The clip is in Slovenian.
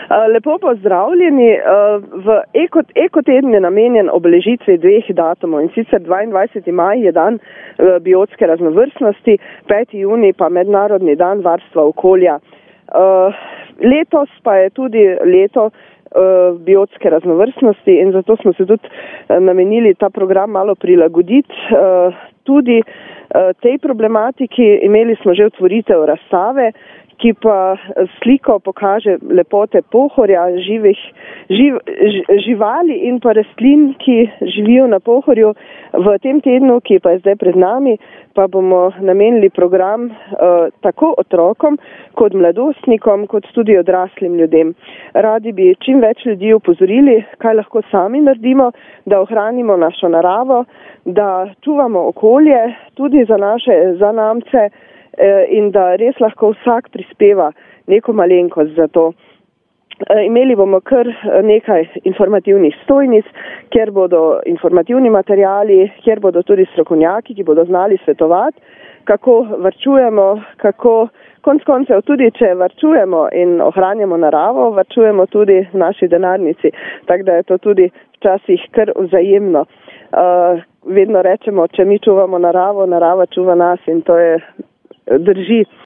Lepo pozdravljeni. V ekoteden je namenjen obeležitvi dveh datumov, in sicer 22. maj je dan biotske raznovrstnosti, 5. junij pa mednarodni dan varstva okolja. Letos pa je tudi leto biotske raznovrstnosti in zato smo se tudi namenili ta program malo prilagoditi tudi tej problematiki. Imeli smo že otvoritev razstave, ki pa sliko pokaže lepote Pohorja, živali in pa rastlin, ki živijo na Pohorju. V tem tednu, ki pa je zdaj pred nami, pa bomo namenili program tako otrokom, kot mladostnikom, kot tudi odraslim ljudem. Radi bi čim več ljudi upozorili, kaj lahko sami naredimo, da ohranimo našo naravo, da čuvamo okolje tudi za naše zanamce, in da res lahko vsak prispeva neko malenkost za to. Imeli bomo kar nekaj informativnih stojnic, kjer bodo informativni materiali, kjer bodo tudi strokovnjaki, ki bodo znali svetovati, kako varčujemo, kako konec koncev tudi, če varčujemo in ohranjamo naravo, varčujemo tudi naši denarnici. Tako da je to tudi včasih kar vzajemno. Vedno rečemo, če mi čuvamo naravo, narava čuva nas, in to je drži.